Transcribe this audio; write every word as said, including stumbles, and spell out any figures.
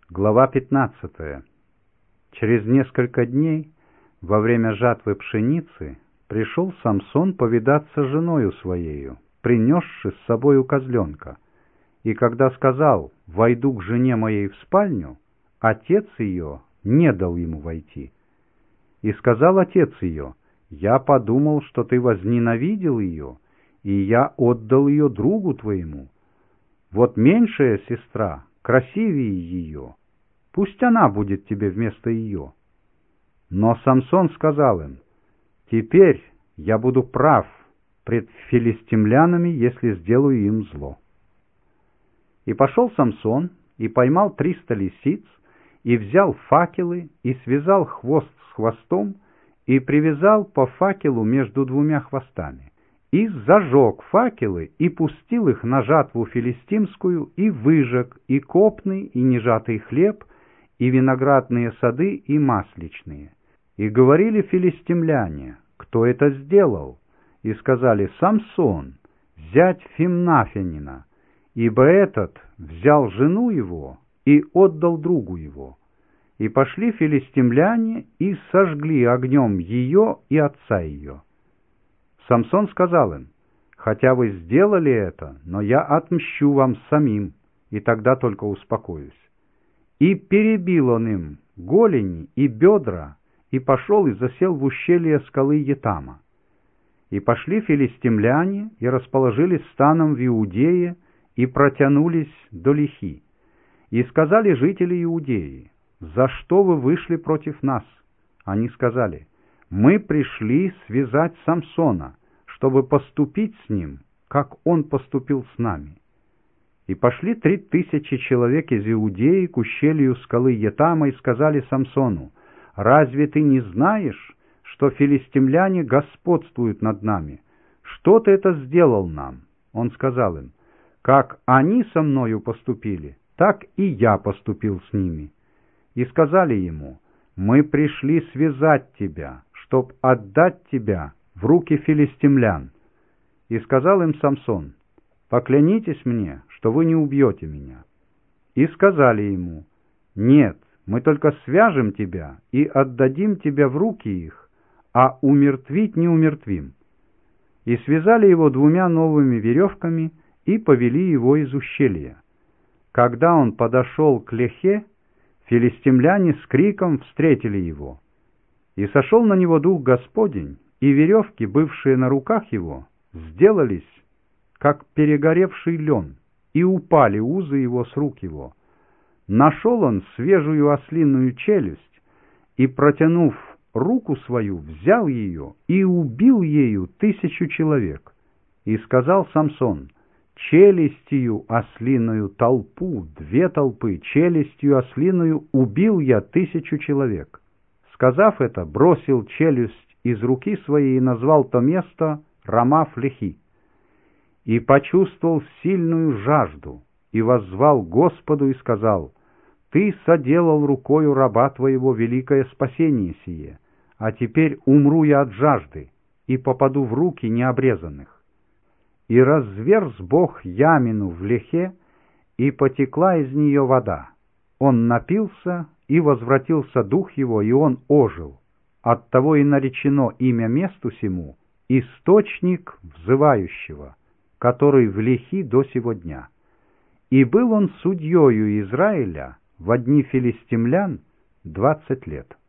Глава пятнадцатая. Через несколько дней, во время жатвы пшеницы, пришел Самсон повидаться с женою своею, принесши с собою козленка. И когда сказал: «Войду к жене моей в спальню», отец ее не дал ему войти. И сказал отец ее: «Я подумал, что ты возненавидел ее, и я отдал ее другу твоему. Вот меньшая сестра красивее ее, пусть она будет тебе вместо ее». Но Самсон сказал им: «Теперь я буду прав пред филистимлянами, если сделаю им зло». И пошел Самсон, и поймал триста лисиц, и взял факелы, и связал хвост с хвостом, и привязал по факелу между двумя хвостами, и зажег факелы, и пустил их на жатву филистимскую, и выжег и копный, и нежатый хлеб, и виноградные сады, и масличные. И говорили филистимляне: «Кто это сделал?» И сказали: «Самсон, зять Фимнафянина, ибо этот взял жену его и отдал другу его». И пошли филистимляне и сожгли огнем ее и отца ее. Самсон сказал им: «Хотя вы сделали это, но я отмщу вам самим, и тогда только успокоюсь». И перебил он им голени и бедра, и пошел и засел в ущелье скалы Етама. И пошли филистимляне и расположились станом в Иудее, и протянулись до Лихи. И сказали жители Иудеи: «За что вы вышли против нас?» Они сказали: «Мы пришли связать Самсона, чтобы поступить с ним, как он поступил с нами». И пошли три тысячи человек из Иудеи к ущелью скалы Етама и сказали Самсону: «Разве ты не знаешь, что филистимляне господствуют над нами? Что ты это сделал нам?» Он сказал им: «Как они со мною поступили, так и я поступил с ними». И сказали ему: «Мы пришли связать тебя, чтоб отдать тебя в руки филистимлян». И сказал им Самсон: «Поклянитесь мне, что вы не убьете меня». И сказали ему: «Нет, мы только свяжем тебя и отдадим тебя в руки их, а умертвить не умертвим». И связали его двумя новыми веревками и повели его из ущелья. Когда он подошел к Лехе, филистимляне с криком встретили его. И сошел на него Дух Господень, и веревки, бывшие на руках его, сделались, как перегоревший лен, и упали узы его с рук его. Нашел он свежую ослиную челюсть, и, протянув руку свою, взял ее и убил ею тысячу человек. И сказал Самсон: «Челюстью ослиную толпу, две толпы, челюстью ослиную убил я тысячу человек». Сказав это, бросил челюсть из руки своей и назвал то место Рамаф-Лехи. И почувствовал сильную жажду, и воззвал Господу и сказал: «Ты соделал рукою раба твоего великое спасение сие, а теперь умру я от жажды и попаду в руки необрезанных». И разверз Бог ямину в Лехе, и потекла из нее вода. Он напился, и возвратился дух его, и он ожил. Оттого и наречено имя месту сему «Источник взывающего», который в Лехи до сего дня. И был он судьею Израиля во дни филистимлян двадцать лет.